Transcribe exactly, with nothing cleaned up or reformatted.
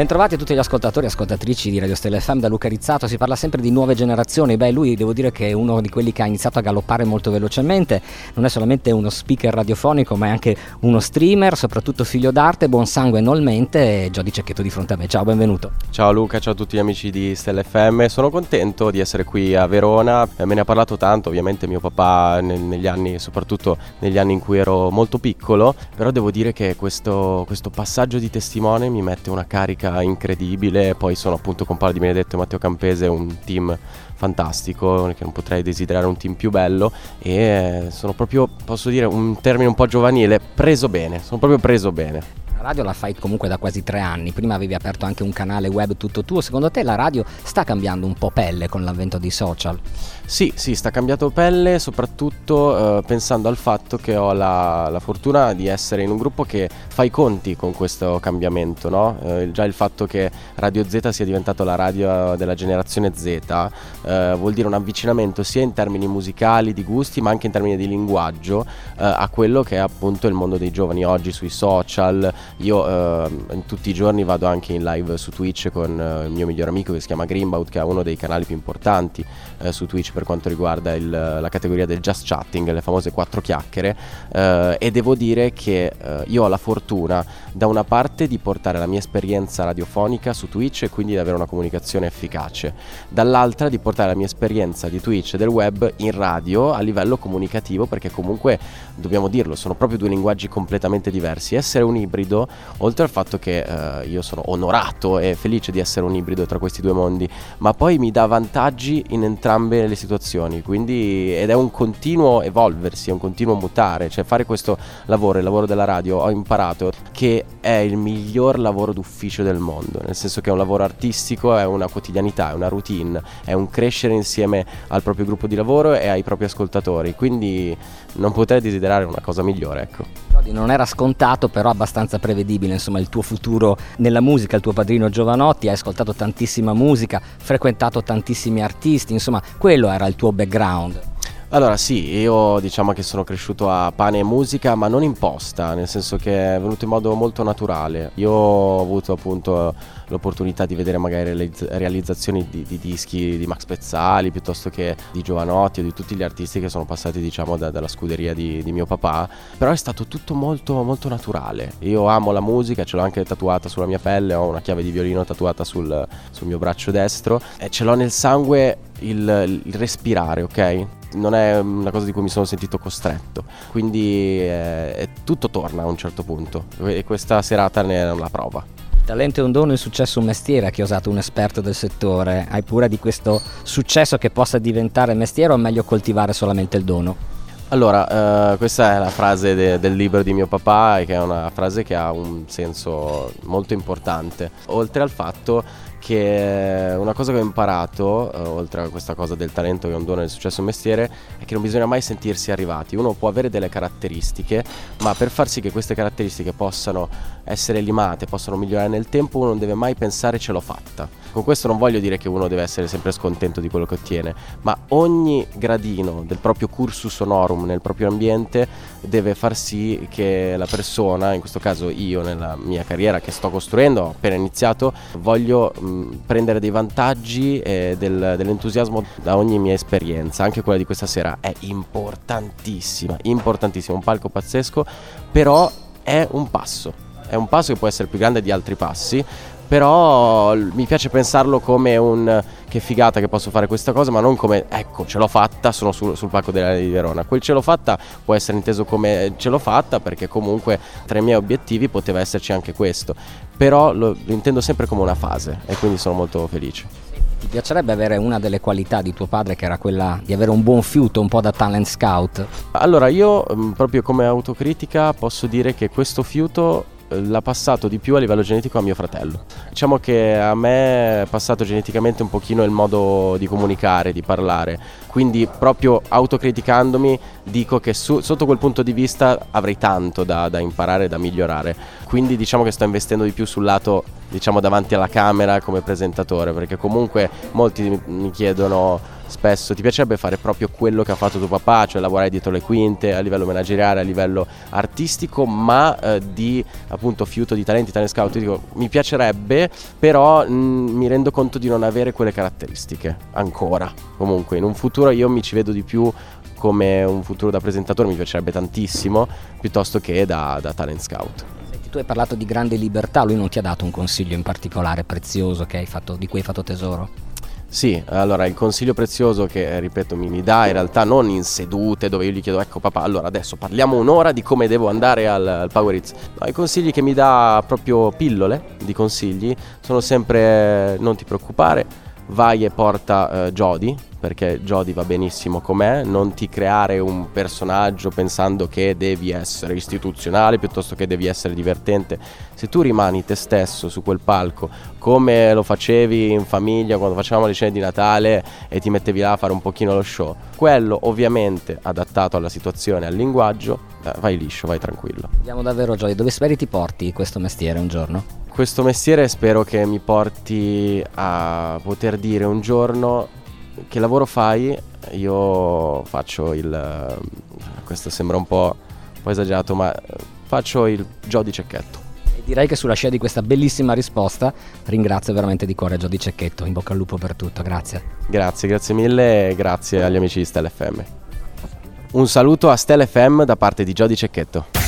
Bentrovati a tutti gli ascoltatori e ascoltatrici di Radio Stella F M da Luca Rizzato. Si parla sempre di nuove generazioni. Beh, lui devo dire che è uno di quelli che ha iniziato a galoppare molto velocemente. Non è solamente uno speaker radiofonico, ma è anche uno streamer, soprattutto figlio d'arte, buon sangue nolmente. Giodi Cecchetto di fronte a me. Ciao, benvenuto. Ciao Luca, ciao a tutti gli amici di Stella F M. Sono contento di essere qui a Verona. Me ne ha parlato tanto, ovviamente mio papà negli anni, soprattutto negli anni in cui ero molto piccolo. Però devo dire che questo, questo passaggio di testimone mi mette una carica incredibile. Poi sono appunto con Paolo Di Benedetto e Matteo Campese, un team fantastico, che non potrei desiderare un team più bello, e sono proprio, posso dire un termine un po' giovanile, preso bene, sono proprio preso bene. La radio la fai comunque da quasi tre anni, prima avevi aperto anche un canale web tutto tuo. Secondo te la radio sta cambiando un po' pelle con l'avvento dei social? Sì, sì, sta cambiando pelle, soprattutto eh, pensando al fatto che ho la, la fortuna di essere in un gruppo che fa i conti con questo cambiamento, no? Eh, già il fatto che Radio Z sia diventato la radio della generazione Z eh, vuol dire un avvicinamento sia in termini musicali, di gusti, ma anche in termini di linguaggio eh, a quello che è appunto il mondo dei giovani oggi sui social. Io eh, in tutti i giorni vado anche in live su Twitch con eh, il mio migliore amico che si chiama Greenbout, che è uno dei canali più importanti eh, su Twitch per quanto riguarda il, la categoria del just chatting, le famose quattro chiacchiere, eh, e devo dire che eh, io ho la fortuna da una parte di portare la mia esperienza radiofonica su Twitch e quindi di avere una comunicazione efficace, dall'altra di portare la mia esperienza di Twitch e del web in radio a livello comunicativo, perché comunque dobbiamo dirlo, sono proprio due linguaggi completamente diversi. Essere un ibrido, oltre al fatto che eh, io sono onorato e felice di essere un ibrido tra questi due mondi, ma poi mi dà vantaggi in entrambe le situazioni, quindi ed è un continuo evolversi, è un continuo mutare, cioè fare questo lavoro, il lavoro della radio, ho imparato che è il miglior lavoro d'ufficio del mondo, nel senso che è un lavoro artistico, è una quotidianità, è una routine, è un crescere insieme al proprio gruppo di lavoro e ai propri ascoltatori, quindi non potrei desiderare una cosa migliore, ecco. Non era scontato, però abbastanza prevedibile, insomma, il tuo futuro nella musica, il tuo padrino Giovanotti, hai ascoltato tantissima musica, frequentato tantissimi artisti, insomma, quello era il tuo background. Allora sì, io diciamo che sono cresciuto a pane e musica, ma non imposta, nel senso che è venuto in modo molto naturale. Io ho avuto appunto l'opportunità di vedere magari le realizzazioni di, di dischi di Max Pezzali, piuttosto che di Giovanotti o di tutti gli artisti che sono passati, diciamo, da, dalla scuderia di, di mio papà, però è stato tutto molto molto naturale. Io amo la musica, ce l'ho anche tatuata sulla mia pelle, ho una chiave di violino tatuata sul, sul mio braccio destro e ce l'ho nel sangue il, il respirare, ok? Non è una cosa di cui mi sono sentito costretto, quindi eh, tutto torna a un certo punto e questa serata ne è una prova. Il talento è un dono, il successo un mestiere, ha chiosato un esperto del settore. Hai paura di questo successo che possa diventare mestiere o è meglio coltivare solamente il dono? Allora, eh, questa è la frase de- del libro di mio papà, che è una frase che ha un senso molto importante, oltre al fatto che una cosa che ho imparato, eh, oltre a questa cosa del talento che è un dono e del successo un mestiere, è che non bisogna mai sentirsi arrivati. Uno può avere delle caratteristiche, ma per far sì che queste caratteristiche possano essere limate, possano migliorare nel tempo, uno non deve mai pensare ce l'ho fatta. Con questo non voglio dire che uno deve essere sempre scontento di quello che ottiene, ma ogni gradino del proprio cursus honorum nel proprio ambiente deve far sì che la persona, in questo caso io nella mia carriera che sto costruendo, ho appena iniziato, voglio mh, prendere dei vantaggi e del, dell'entusiasmo da ogni mia esperienza. Anche quella di questa sera è importantissima, importantissima, un palco pazzesco, però è un passo, è un passo che può essere più grande di altri passi. Però mi piace pensarlo come un che figata che posso fare questa cosa, ma non come ecco ce l'ho fatta, sono sul, sul palco della di Verona. Quel ce l'ho fatta può essere inteso come ce l'ho fatta perché comunque tra i miei obiettivi poteva esserci anche questo, però lo, lo intendo sempre come una fase e quindi sono molto felice. Ti piacerebbe avere una delle qualità di tuo padre, che era quella di avere un buon fiuto, un po' da talent scout? Allora io proprio come autocritica posso dire che questo fiuto l'ha passato di più a livello genetico a mio fratello. Diciamo che a me è passato geneticamente un pochino il modo di comunicare, di parlare, quindi proprio autocriticandomi dico che su, sotto quel punto di vista avrei tanto da, da imparare, da migliorare, quindi diciamo che sto investendo di più sul lato, diciamo, davanti alla camera come presentatore, perché comunque molti mi chiedono spesso ti piacerebbe fare proprio quello che ha fatto tuo papà, cioè lavorare dietro le quinte a livello manageriale, a livello artistico, ma eh, di appunto fiuto di talenti, talent scout. Ti dico, mi piacerebbe, però mh, mi rendo conto di non avere quelle caratteristiche ancora. Comunque in un futuro io mi ci vedo di più come un futuro da presentatore, mi piacerebbe tantissimo, piuttosto che da, da talent scout. Senti, tu hai parlato di grande libertà, lui non ti ha dato un consiglio in particolare prezioso che hai fatto, di cui hai fatto tesoro? Sì, allora il consiglio prezioso che, ripeto, mi, mi dà in realtà non in sedute dove io gli chiedo ecco papà, allora adesso parliamo un'ora di come devo andare al, al Power Hits. No, i consigli che mi dà, proprio pillole di consigli, sono sempre non ti preoccupare, vai e porta eh, Jody, perché Jody va benissimo com'è, non ti creare un personaggio pensando che devi essere istituzionale piuttosto che devi essere divertente. Se tu rimani te stesso su quel palco come lo facevi in famiglia quando facevamo le cene di Natale e ti mettevi là a fare un pochino lo show, quello ovviamente adattato alla situazione, al linguaggio, eh, vai liscio, vai tranquillo. Vediamo davvero Jody, dove speri ti porti questo mestiere un giorno? Questo mestiere spero che mi porti a poter dire un giorno: che lavoro fai? Io faccio il... questo sembra un po', un po' esagerato, ma faccio il Jody Cecchetto. E direi che sulla scia di questa bellissima risposta ringrazio veramente di cuore Jody Cecchetto, in bocca al lupo per tutto, grazie. Grazie, grazie mille e grazie agli amici di Stella F M. Un saluto a Stella F M da parte di Jody Cecchetto.